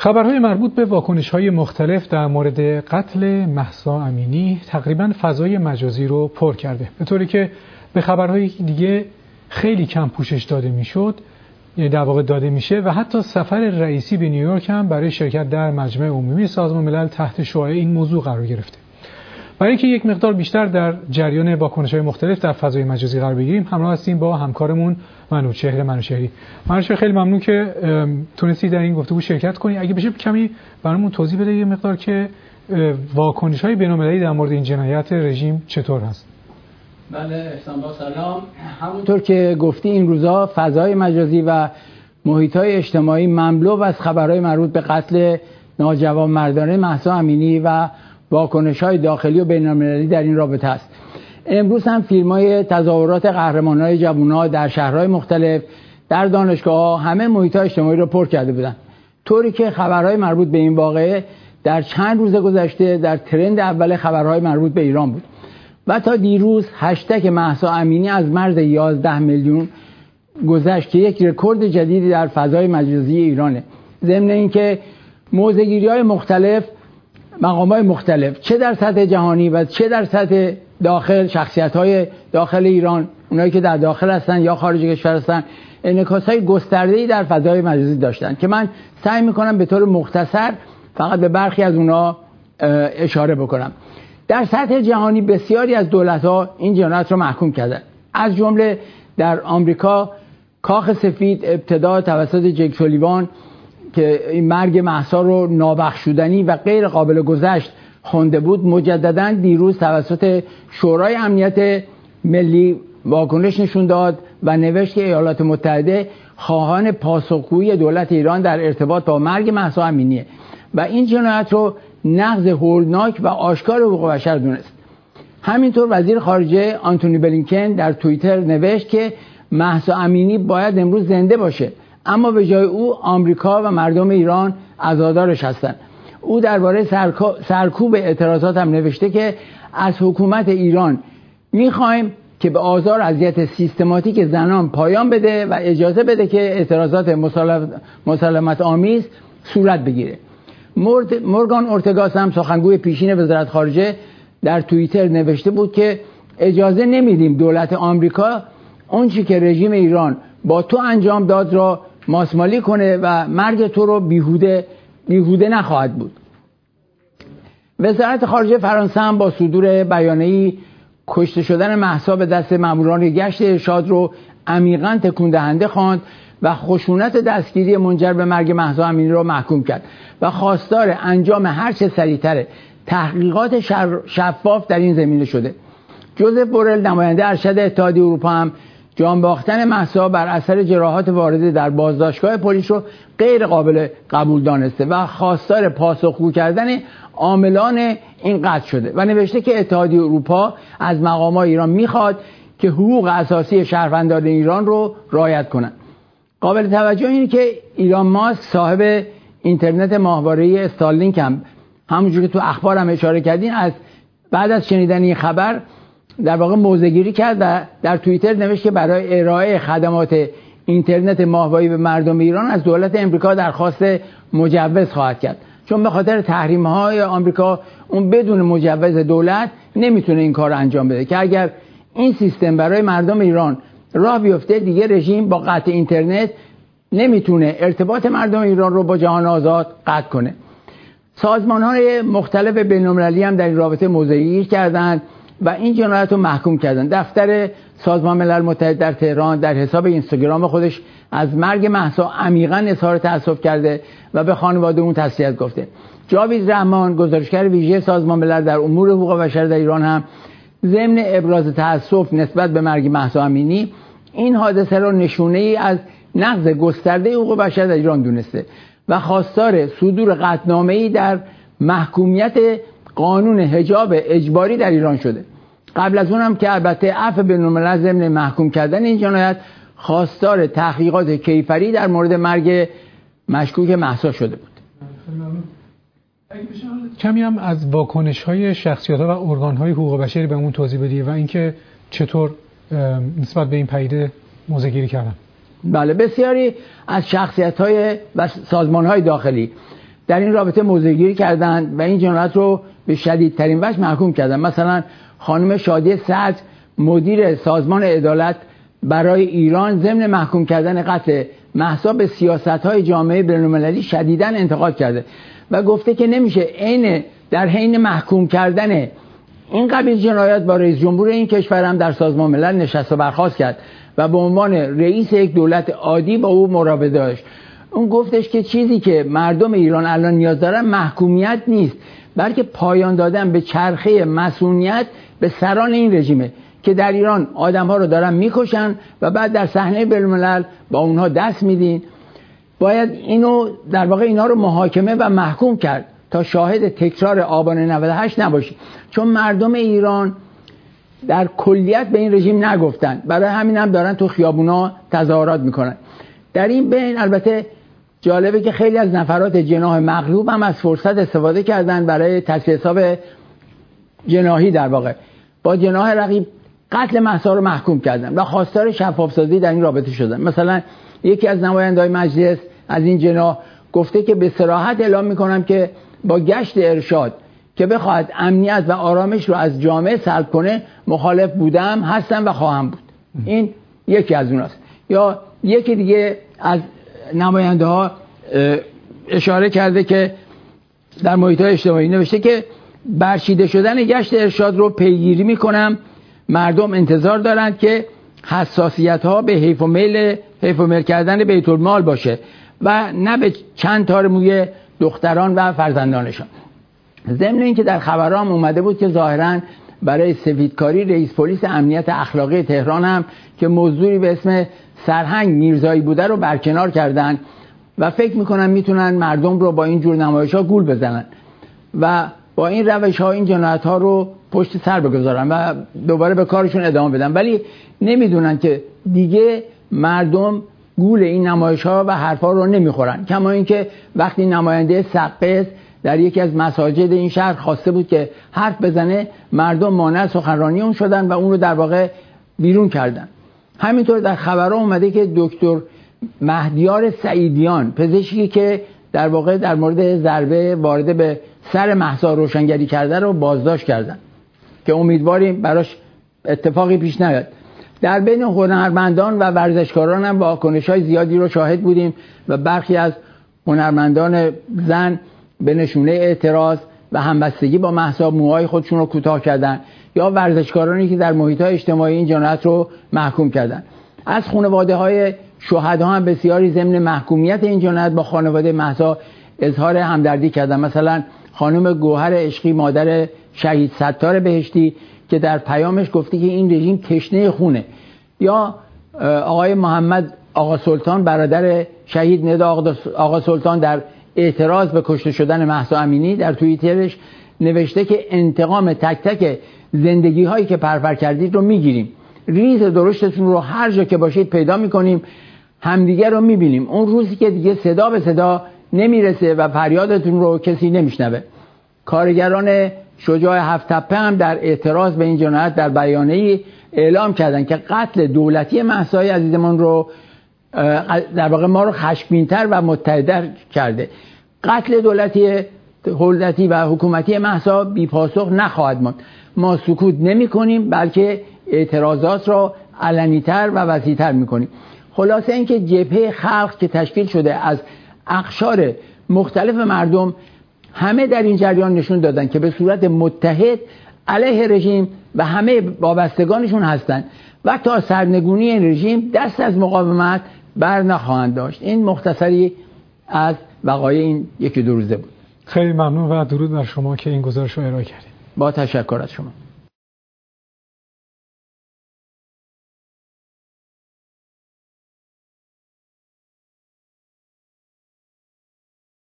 خبرهای مربوط به واکنش‌های مختلف در مورد قتل مهسا امینی تقریباً فضای مجازی رو پر کرده، به طوری که به خبرهای دیگه خیلی کم پوشش داده میشد، یعنی در واقع داده میشه، و حتی سفر رئیسی به نیویورک هم برای شرکت در مجمع عمومی سازمان ملل تحت شعاع این موضوع قرار گرفته. برای اینکه یک مقدار بیشتر در جریان واکنش‌های مختلف در فضای مجازی قرار بگیریم، همراه هستیم با همکارمون منوچهر. منوچهر، خیلی ممنون که تونستی در این گفتگو شرکت کنی. اگه بشه کمی برامون توضیح بده یه مقدار که واکنش‌های بین‌المللی در مورد این جنایت رژیم چطور هست؟ بله، احسان با سلام. همونطور که گفتی این روزا فضای مجازی و محیط‌های اجتماعی مملو از خبرهای مربوط به قتل ناجوانمردانه مهسا امینی و واکنش‌های داخلی و بین‌المللی در این رابطه است. امروز هم فیلم‌های تظاهرات قهرمان‌های جوان‌ها در شهرهای مختلف، در دانشگاه‌ها، همه محیط‌های اجتماعی رو پر کرده بودند، طوری که خبرهای مربوط به این واقعه در چند روز گذشته در ترند اول خبرهای مربوط به ایران بود و تا دیروز هشتگ مهسا امینی از مرز 11 میلیون گذشت که یک رکورد جدیدی در فضای مجازی ایرانه. ضمن اینکه موضع‌گیری‌های مختلف، مقام‌های مختلف، چه در سطح جهانی و چه در سطح داخل، شخصیت‌های داخل ایران، اونایی که در داخل هستن یا خارج کشور هستن، انعکاس‌های گسترده‌ای در فضای مجازی داشتن که من سعی می‌کنم به طور مختصر فقط به برخی از اونها اشاره بکنم. در سطح جهانی بسیاری از دولت‌ها این جنایت رو محکوم کردند. از جمله در آمریکا کاخ سفید ابتدا توسط جک سولیوان که این مرگ مهسا رو نابخشودنی و غیر قابل گذشت خوانده بود، مجدداً دیروز توسط شورای امنیت ملی واکنش نشون داد و نوشت که ایالات متحده خواهان پاسخگویی دولت ایران در ارتباط با مرگ مهسا امینیه و این جنایت رو نقض هولناک و آشکار حقوق بشر دونست. همینطور وزیر خارجه آنتونی بلینکن در توییتر نوشت که مهسا امینی باید امروز زنده باشه، اما به جای او آمریکا و مردم ایران عزادارش هستند. او درباره سرکوب اعتراضات هم نوشته که از حکومت ایران میخوایم که به آزار و اذیت سیستماتیک زنان پایان بده و اجازه بده که اعتراضات مسالمت آمیز صورت بگیره. مورگان اورتگاس هم سخنگوی پیشین وزارت خارجه در توییتر نوشته بود که اجازه نمیدیم دولت آمریکا اون چی که رژیم ایران با تو انجام داد را ماسمالی کنه و مرگ تو رو بیهوده نخواهد بود. وزارت خارجه فرانسه هم با صدور بیانیه‌ای کشته شدن مهسا به دست ماموران گشت ارشاد رو عمیقاً تکون دهنده خواند و خشونت دستگیری منجر به مرگ مهسا امینی رو محکوم کرد و خواستار انجام هر چه سریعتر تحقیقات شفاف در این زمینه شده. جوزف بورل نماینده ارشد اتحادیه اروپا هم جان باختن مهسا بر اثر جراحات وارده در بازداشتگاه پلیس رو غیر قابل قبول دانسته و خواستار پاسخگو کردن عاملان این قتل شده و نوشته که اتحادیه اروپا از مقامات ایران میخواد که حقوق اساسی شهروندان ایران رو رعایت کنند. قابل توجه اینه که ایلان ماسک صاحب اینترنت ماهواره‌ای استارلینک هم همونجور که تو اخبار هم اشاره کردین از بعد از شنیدن این خبر در واقع موضع‌گیری کرد و در توییتر نوشت که برای ارائه خدمات اینترنت ماهواره‌ای به مردم ایران از دولت امریکا درخواست مجوز خواهد کرد، چون به خاطر تحریم‌های آمریکا اون بدون مجوز دولت نمیتونه این کار رو انجام بده که اگر این سیستم برای مردم ایران راه بیفته دیگه رژیم با قطع اینترنت نمیتونه ارتباط مردم ایران رو با جهان آزاد قطع کنه. سازمان‌های مختلف بین‌المللی هم در این رابطه موضع‌گیری کردند و این جنایت رو محکوم کردند. دفتر سازمان ملل متحد در تهران در حساب اینستاگرام خودش از مرگ مهسا عمیقاً اظهار تأسف کرده و به خانواده اون تسلیت گفته. جاوید رحمان گزارشگر ویژه سازمان ملل در امور حقوق بشر در ایران هم ضمن ابراز تأسف نسبت به مرگ مهسا امینی این حادثه را نشونه‌ای از نقض گسترده حقوق بشر در ایران دونسته و خواستار صدور قطعنامه‌ای در محکومیت قانون حجاب اجباری در ایران شده. قبل از اونم که البته عفو بین‌الملل ضمن محکوم کردن این جنایت خواستار تحقیقات کیفری در مورد مرگ مشکوک مهسا شده بود. کمی هم از واکنش‌های شخصیت‌ها و ارگان‌های حقوق بشری به اون توضیح بدی و اینکه چطور نسبت به این پدیده موضع‌گیری کردن. بله، بسیاری از شخصیت‌های و سازمان‌های داخلی در این رابطه موضع‌گیری کردند و این جنایت رو به شدیدترین وجه محکوم کردند. مثلا خانم شادی صدر مدیر سازمان عدالت برای ایران ضمن محکوم کردن قتل مهسا به سیاست‌های جامعه بین‌المللی شدیداً انتقاد کرده و گفته که نمیشه در حین محکوم کردن این قبیل جنایات با رئیس جمهور این کشور هم در سازمان ملل نشست و برخاست کرد و به عنوان رئیس یک دولت عادی با او مراوده داشت. اون گفتش که چیزی که مردم ایران الان نیاز دارن محکومیت نیست، بلکه پایان دادن به چرخه مسئولیت به سران این رژیمه که در ایران آدم‌ها رو دارن میکشن و بعد در صحنه بین‌الملل با اونها دست میدین. باید در واقع اینا رو محاکمه و محکوم کرد تا شاهد تکرار آبان 98 نباشید، چون مردم ایران در کلیت به این رژیم نگفتن، برای همین هم دارن تو خیابونا تظاهرات میکنن. در این بین البته جالبه که خیلی از نفرات جناح مغلوب هم از فرصت استفاده کردن برای تصفیه حساب جناحی، در واقع با جناح رقیب قتل مهسا رو محکوم کردن و خواستار شفاف‌سازی در این رابطه شدن. مثلا یکی از نمایندگان مجلس از این جناح گفته که به صراحت اعلام میکنم که با گشت ارشاد که بخواهد امنیت و آرامش رو از جامعه سلب کنه مخالف بودم، هستم و خواهم بود. این یکی از اوناست. یا یکی دیگه از نماینده ها اشاره کرده که در محیط‌های اجتماعی نوشته که برچیده شدن گشت ارشاد رو پیگیری میکنم. مردم انتظار دارند که حساسیت ها به حیف و میل کردن بیت المال باشه و نه به چند تار موی دختران و فرزندانشان. ضمن این که در خبرام اومده بود که ظاهراً برای سفیدکاری رئیس پلیس امنیت اخلاقی تهران هم که موضوعی به اسم سرهنگ میرزایی بوده رو برکنار کردن و فکر میکنن میتونن مردم رو با این جور نمایش‌ها گول بزنن و با این روش‌ها این جنایت‌ها رو پشت سر بگذارن و دوباره به کارشون ادامه بدن، ولی نمیدونن که دیگه مردم گول این نمایش‌ها و حرفا رو نمیخورن. کما اینکه وقتی نماینده سقز در یکی از مساجد این شهر خواسته بود که حرف بزنه، مردم مانع سخنرانی اون شدن و اون رو در واقع بیرون کردن. همینطور در خبرها اومده که دکتر مهدیار سعیدیان، پزشکی که در واقع در مورد ضربه وارد به سر مهسا روشنگری کرده رو بازداشت کردن که امیدواریم براش اتفاقی پیش نیاد. در بین هنرمندان و ورزشکاران هم واکنش‌های زیادی رو شاهد بودیم و برخی از هنرمندان زن به نشونه اعتراض و همبستگی با مهسا موهای خودشون رو کوتاه کردن یا ورزشکارانی که در محیط‌های اجتماعی این جنایت رو محکوم کردن. از خانواده‌های شهدا هم بسیاری ضمن محکومیت این جنایت با خانواده مهسا اظهار همدردی کردن. مثلا خانم گوهر عشقی مادر شهید ستار بهشتی که در پیامش گفته که این رژیم تشنه خونه، یا آقای محمد آقا سلطان برادر شهید ندا آقا سلطان در اعتراض به کشته شدن مهسا امینی در توییترش نوشته که انتقام تک تک زندگی هایی که پرپر کردید رو میگیریم، ریز درشتتون رو هر جا که باشید پیدا میکنیم، همدیگه رو میبینیم، اون روزی که دیگه صدا به صدا نمیرسه و فریادتون رو کسی نمیشنوه. کارگران شجاع هفت تپه هم در اعتراض به این جنایت در بیانیه‌ای اعلام کردن که قتل دولتی مهسای عزیزمان رو در واقع ما رو خشمگین‌تر و متحدتر کرده. قتل دولتی و حکومتی مهسا بی پاسخ نخواهد ماند. ما سکوت نمی‌کنیم، بلکه اعتراضات را علنی‌تر و وسیع‌تر می‌کنیم. خلاصه اینکه جبهه خلق که تشکیل شده از اقشار مختلف مردم همه در این جریان نشون دادن که به صورت متحد علیه رژیم و همه وابستگانشون هستند و تا سرنگونی این رژیم دست از مقاومت بر نخواهند داشت. این مختصری از وقایع این یکی دو روزه بود. خیلی ممنون و درود بر شما که این گزارش رو ارائه کردید. با تشکر از شما.